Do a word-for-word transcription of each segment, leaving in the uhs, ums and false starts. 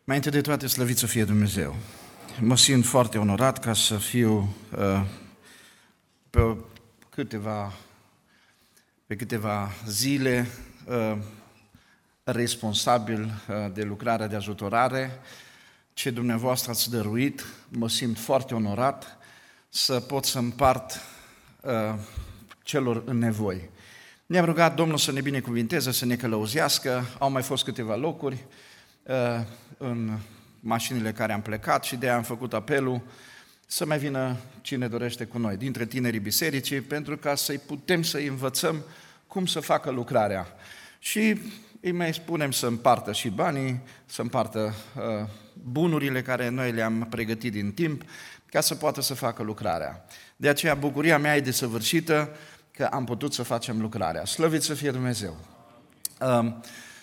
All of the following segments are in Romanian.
Mai întâi de toate, slăvit să fie Dumnezeu. Mă simt foarte onorat ca să fiu uh, pe câteva, pe câteva zile uh, responsabil uh, de lucrarea de ajutorare. Ce dumneavoastră ați dăruit, mă simt foarte onorat să pot să împart uh, celor în nevoi. Ne-am rugat Domnul să ne binecuvinteze, să ne călăuzească. Au mai fost câteva locuri uh, în mașinile care am plecat și de-aia am făcut apelul să mai vină cine dorește cu noi, dintre tinerii bisericii, pentru ca să-i putem să-i învățăm cum să facă lucrarea. Și îi mai spunem să împartă și banii, să împartă uh, bunurile care noi le-am pregătit din timp, ca să poată să facă lucrarea. De aceea bucuria mea e desăvârșită că am putut să facem lucrarea. Slăvit să fie Dumnezeu! Uh,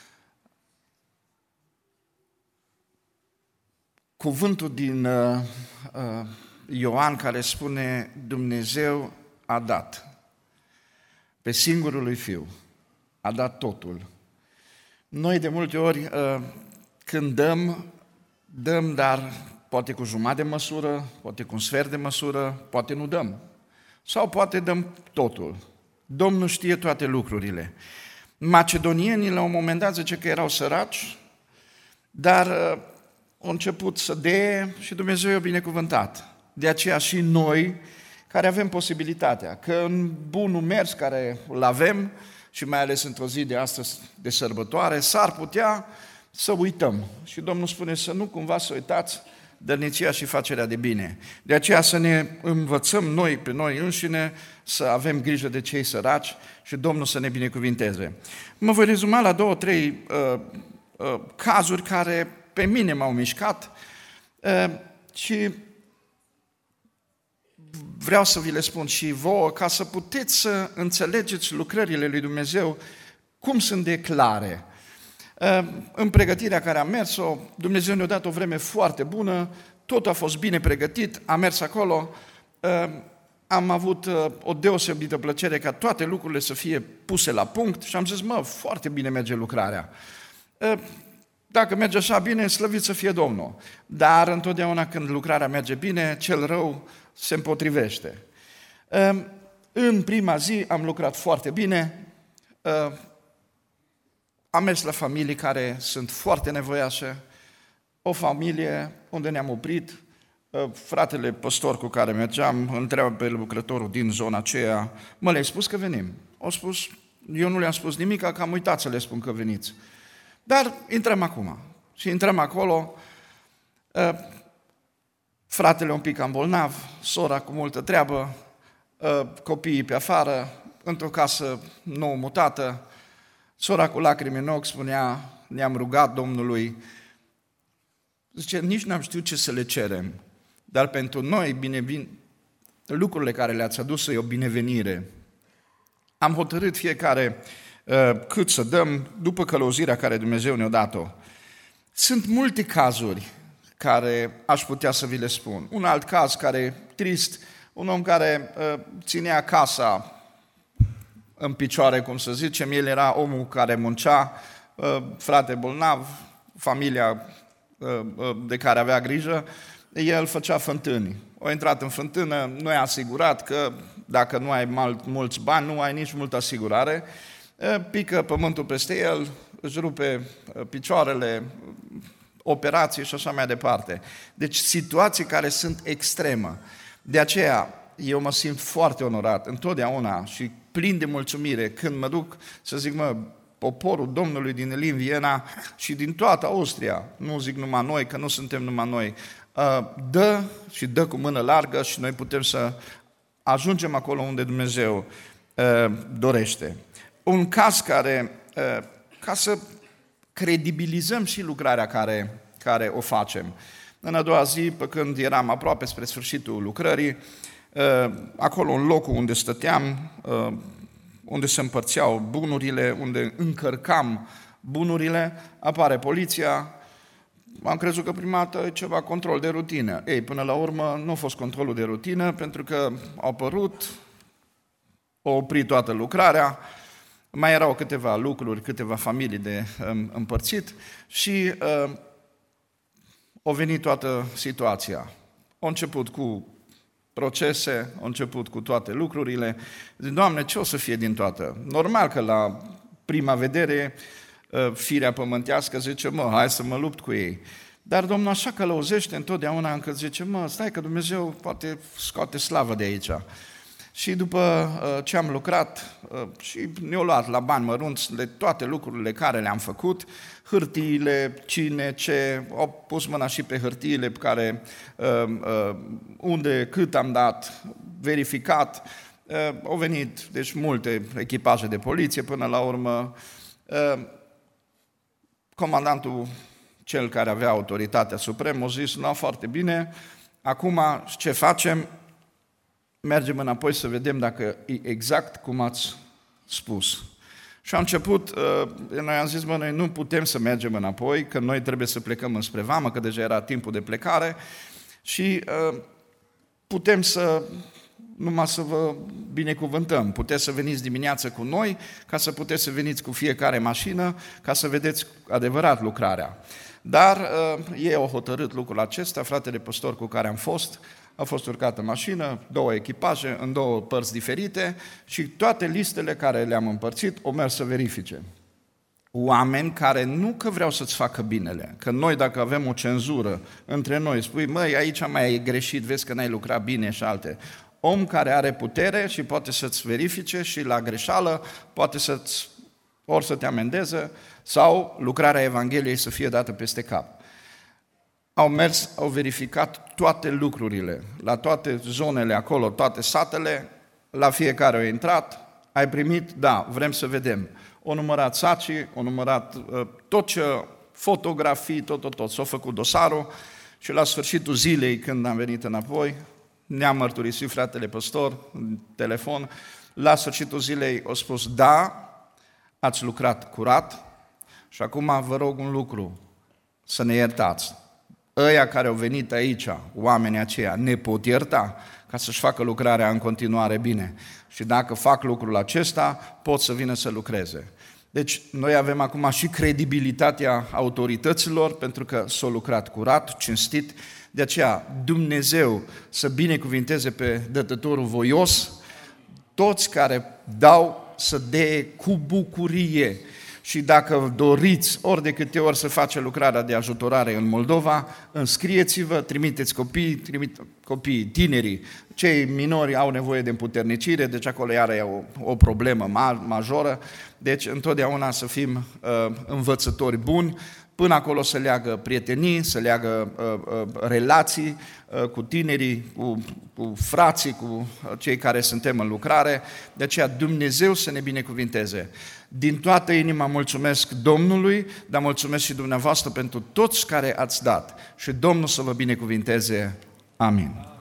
Cuvântul din uh, uh, Ioan care spune Dumnezeu a dat pe singurul lui Fiu, a dat totul. Noi de multe ori uh, când dăm, dăm dar poate cu jumătate de măsură, poate cu un sfert de măsură, poate nu dăm. Sau poate dăm totul. Domnul știe toate lucrurile. Macedonienii la un moment dat zice că erau săraci, dar uh, au început să dea și Dumnezeu i-a binecuvântat. De aceea și noi, care avem posibilitatea, că în bunul mers care îl avem, și mai ales într-o zi de astăzi de sărbătoare, s-ar putea să uităm. Și Domnul spune să nu cumva să uitați dărnicia și facerea de bine. De aceea să ne învățăm noi pe noi înșine, să avem grijă de cei săraci și Domnul să ne binecuvinteze. Mă voi rezuma la două, trei uh, uh, cazuri care pe mine m-au mișcat uh, și vreau să vi le spun și vouă ca să puteți să înțelegeți lucrările lui Dumnezeu, cum sunt de clare. Uh, în pregătirea care am mers-o, Dumnezeu ne-a dat o vreme foarte bună, tot a fost bine pregătit, am mers acolo, uh, am avut uh, o deosebită plăcere ca toate lucrurile să fie puse la punct și am zis, mă, foarte bine merge lucrarea. Uh, Dacă merge așa bine, slăvit să fie Domnul. Dar întotdeauna când lucrarea merge bine, cel rău se împotrivește. În prima zi am lucrat foarte bine, am mers la familii care sunt foarte nevoiașe, o familie unde ne-am oprit, fratele păstor cu care mergeam întreabă pe lucrătorul din zona aceea, mă, le-ai spus că venim? Au spus, eu nu le-am spus nimic, că am uitat să le spun că veniți. Dar intrăm acum și intrăm acolo, fratele un pic cam bolnav, sora cu multă treabă, copiii pe afară, într-o casă nou mutată, sora cu lacrimi în ochi spunea, ne-am rugat Domnului, zice, nici n-am știut ce să le cerem, dar pentru noi binevin... lucrurile care le-ați adus e o binevenire. Am hotărât fiecare cât să dăm după călăuzirea care Dumnezeu ne-a dat-o. Sunt multe cazuri care aș putea să vi le spun. Un alt caz care e trist, un om care uh, ținea casa în picioare, cum să zicem, el era omul care muncea, uh, frate bolnav, familia uh, uh, de care avea grijă, el făcea fântâni. A intrat în fântână, nu i-a asigurat că dacă nu ai mult, mulți bani, nu ai nici multă asigurare, pică pământul peste el, își rupe picioarele, operații și așa mai departe. Deci situații care sunt extremă. De aceea eu mă simt foarte onorat întotdeauna și plin de mulțumire când mă duc să zic, mă, poporul Domnului din Elin, Viena și din toată Austria, nu zic numai noi, că nu suntem numai noi, dă și dă cu mână largă și noi putem să ajungem acolo unde Dumnezeu dorește. Un caz care, ca să credibilizăm și lucrarea care, care o facem. În a doua zi, pe când eram aproape spre sfârșitul lucrării, acolo în locul unde stăteam, unde se împărțeau bunurile, unde încărcam bunurile, apare poliția. Am crezut că prima dată e ceva control de rutină. Ei, până la urmă nu a fost controlul de rutină, pentru că au apărut, au oprit toată lucrarea, mai erau câteva lucruri, câteva familii de um, împărțit și uh, a venit toată situația. A început cu procese, a început cu toate lucrurile. Zic, Doamne, ce o să fie din toată? Normal că la prima vedere firea pământească zice, mă, hai să mă lupt cu ei. Dar Domnul așa călăuzește întotdeauna încă zice, mă, stai că Dumnezeu poate scoate slavă de aici. Și după ce am lucrat și ne-au luat la bani mărunți de toate lucrurile care le-am făcut, hârtiile, cine, ce, au pus mâna și pe hârtiile pe care, unde, cât am dat, verificat, au venit, deci, multe echipaje de poliție până la urmă. Comandantul, cel care avea autoritatea supremă, a zis, nu, foarte bine, acum ce facem? Mergem înapoi să vedem dacă e exact cum ați spus. Și a început, noi am zis, mă, noi nu putem să mergem înapoi, că noi trebuie să plecăm înspre vamă, că deja era timpul de plecare și putem să, numai să vă binecuvântăm, puteți să veniți dimineață cu noi, ca să puteți să veniți cu fiecare mașină, ca să vedeți adevărat lucrarea. Dar ei au hotărât lucrul acesta, fratele păstor cu care am fost, a fost urcat în mașină, două echipaje, în două părți diferite și toate listele care le-am împărțit au mers să verifice. Oameni care nu că vreau să-ți facă binele, că noi dacă avem o cenzură între noi, spui, măi, aici mai ai greșit, vezi că n-ai lucrat bine și alte. Om care are putere și poate să-ți verifice și la greșeală poate să-ți, ori să te amendeze sau lucrarea Evangheliei să fie dată peste cap. Au mers, au verificat toate lucrurile, la toate zonele acolo, toate satele, la fiecare au intrat, ai primit, da, vrem să vedem. O numărat sacii, o numărat uh, tot ce, fotografii, tot, tot, tot, s-a făcut dosarul și la sfârșitul zilei, când am venit înapoi, ne-a mărturisit fratele păstor în telefon, la sfârșitul zilei au spus, da, ați lucrat curat și acum vă rog un lucru, să ne iertați. Ăia care au venit aici, oamenii aceia, ne pot ierta ca să-și facă lucrarea în continuare bine. Și dacă fac lucrul acesta, pot să vină să lucreze. Deci noi avem acum și credibilitatea autorităților, pentru că s-a lucrat curat, cinstit. De aceea Dumnezeu să binecuvinteze pe dătătorul voios, toți care dau să dea cu bucurie. Și dacă doriți ori de câte ori să face lucrarea de ajutorare în Moldova, înscrieți-vă, trimiteți copii, trimit copiii, tinerii, cei minori au nevoie de împuternicire, deci acolo iară e o, o problemă majoră, deci întotdeauna să fim uh, învățători buni, până acolo să leagă prietenii, să leagă uh, uh, relații uh, cu tinerii, cu, cu frații, cu cei care suntem în lucrare, de aceea Dumnezeu să ne binecuvinteze. Din toată inima mulțumesc Domnului, dar mulțumesc și dumneavoastră pentru toți care ați dat și Domnul să vă binecuvinteze. Amin.